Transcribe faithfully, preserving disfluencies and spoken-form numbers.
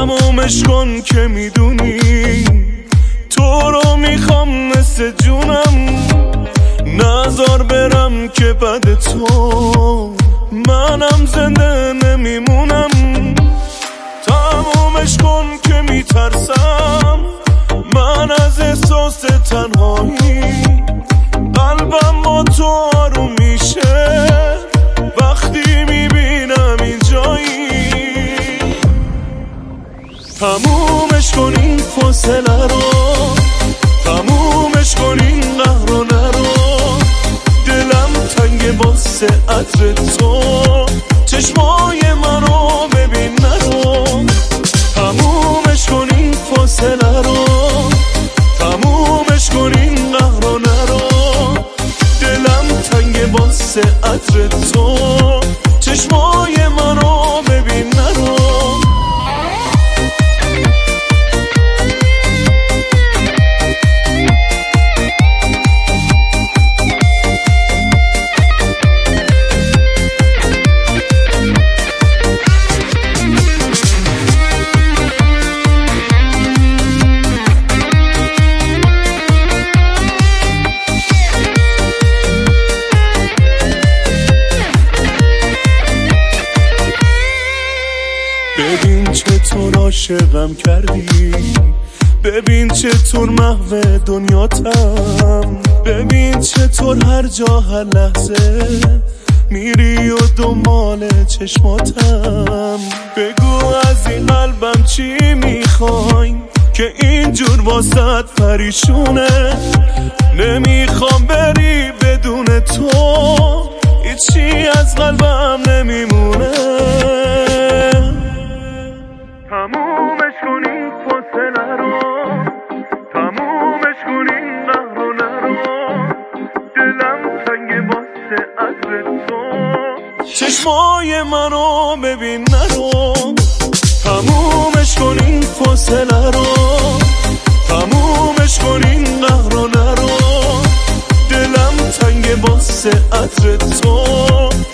تمومش کن که میدونی تو رو میخوام مثل جونم، نذار برم که بعد تو منم زنده نمیمونم. تمومش کن که میترسم من از احساس تنهایی، قلبم با تو آروم میشه وقتی میبینم اینجایی. تمومش کن این فاصله رو، تمومش کن این قهر رو نرو، دلم تنگ واسه عطر تو، چشمای منو ببین نرو. تمومش کن این فاصله رو، تمومش کن این قهر رو نرو، دلم تنگ واسه عطر تو، چشمای منو ببین نرو. ببین چطور عاشقم کردی، ببین چطور محو دنیاتم، ببین چطور هر جا هر لحظه میری و دنبال چشماتم. بگو از این قلبم چی میخوای که اینجور واسط پریشونه، نمیخوام بری بدون تو، هیچی از قلبم نمیمونه. تمومش کن این فاصله رو، تمومش کن این قهر رو نرو، دلم تنگ واسه عطر تو، چشمای منو ببین نرو. تمومش کن این فاصله رو، تمومش کن این قهر رو نرو، دلم تنگ واسه عطر تو،